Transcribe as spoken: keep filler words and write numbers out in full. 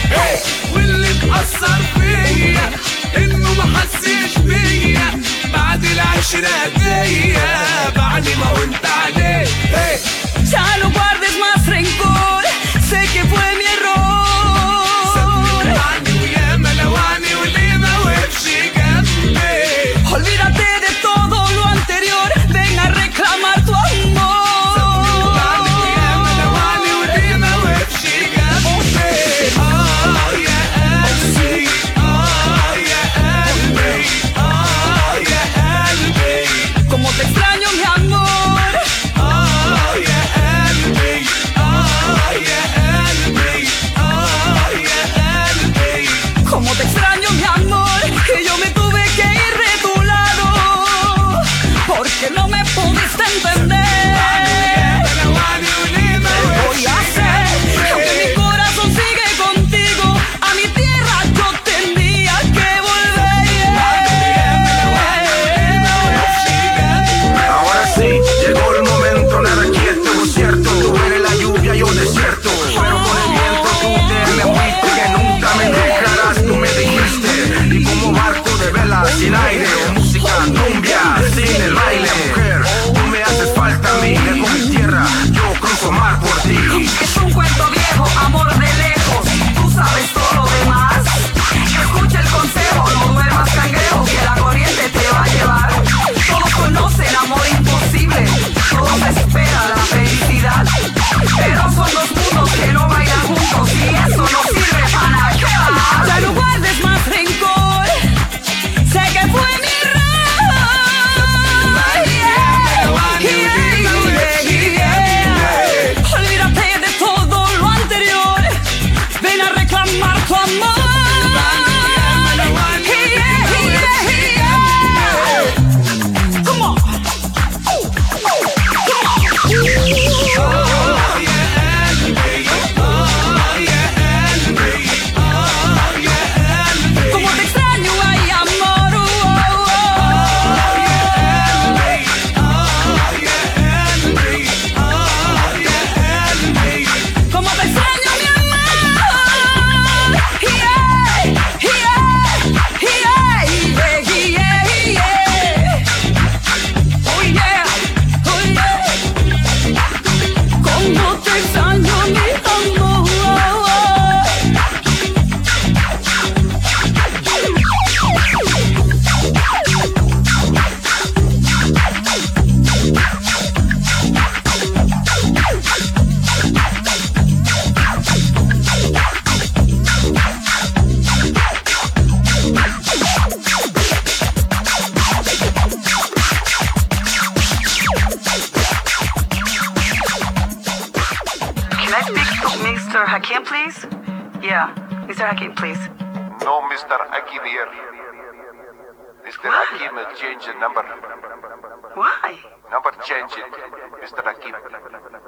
واللي مأثر فيا انه محسش بيا بعد العشرة هدية بعد ما وانت عليه. Ya no guardes más rencor, sé que fue mi error. سمعني وياما لوعني وليه ما وقفش جنبي. Olvídate de todo lo anterior, ven a reclamar tu amor. سمعني وياما لوعني وليه ما وقفش جنبي. آه يا قلبي آه يا قلبي آه يا قلبي. Como te extraño mi amor. آه يا قلبي آه يا قلبي آه يا قلبي. Como te extraño mi amor, que yo me tuve que ir de tu lado, porque no me pudiste entender. لوعني وليه ما Voy a hacer, aunque mi corazón sigue contigo, a mi tierra yo tenía que volver. Ahora sí, llegó el momento, nada quieto, es cierto. Tú eres la lluvia, yo desierto. Pero con el viento tú te me fuiste, que nunca me dejarás, tú me dijiste. Y como barco de vela sin aire, música, cumbia, sin el baile, mujer. Tú me haces falta a mí, dejo mi tierra, yo cruzo mar por ti. Es un cuento viejo, amor de lejos, tú sabes todo lo demás. Escucha el consejo, no duermas cangrejo, que la corriente te va a llevar. Todos conocen amor imposible, todos esperan la felicidad, pero son dos mundos que no bailan juntos y eso no sirve para nada. Ya no guardes más rencor, sé que fue mi error. Olvídate de todo lo anterior, ven a reclamar tu amor. Come on. Como te extraño, ay amor. Como te extraño, mi amor. Yeah, yeah, yeah, yeah, yeah. Oh yeah, oh yeah. Como te extraño, mi amor. Can I speak to Mister Hakim, please? Yeah, Mister Hakim, please. No, Mister Hakim here. Mister Hakim will change the number. Why? Number change it, Mister Hakim.